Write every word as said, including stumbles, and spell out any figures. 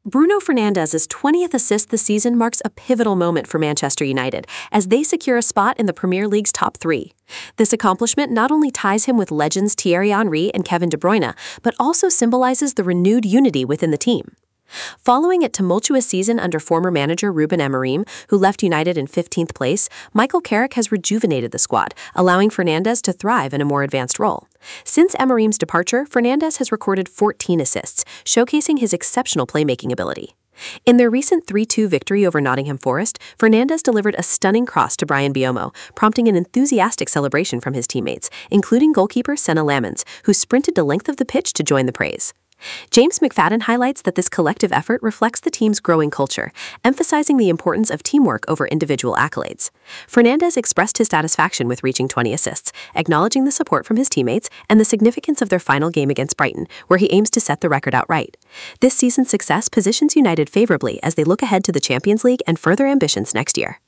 Bruno Fernandes's twentieth assist this season marks a pivotal moment for Manchester United as they secure a spot in the Premier League's top three. This accomplishment not only ties him with legends Thierry Henry and Kevin De Bruyne, but also symbolizes the renewed unity within the team. Following a tumultuous season under former manager Ruben Amorim, who left United in fifteenth place, Michael Carrick has rejuvenated the squad, allowing Fernandes to thrive in a more advanced role. Since Amorim's departure, Fernandes has recorded fourteen assists, showcasing his exceptional playmaking ability. In their recent three two victory over Nottingham Forest, Fernandes delivered a stunning cross to Bryan Mbeumo, prompting an enthusiastic celebration from his teammates, including goalkeeper Senna Lamens, who sprinted the length of the pitch to join the praise. James McFadden highlights that this collective effort reflects the team's growing culture, emphasizing the importance of teamwork over individual accolades. Fernandes expressed his satisfaction with reaching twenty assists, acknowledging the support from his teammates and the significance of their final game against Brighton, where he aims to set the record outright. This season's success positions United favorably as they look ahead to the Champions League and further ambitions next year.